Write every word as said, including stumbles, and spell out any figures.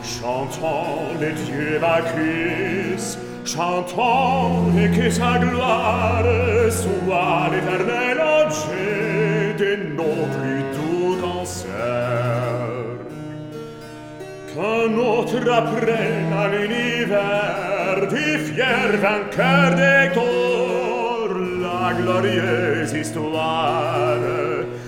Chantons les dieux Bacchus, chantons et que sa gloire soit l'éternel objet de nos plus doux concerts. Qu'un autre apprenne à l'univers du fier vainqueur d'Hector la glorieuse histoire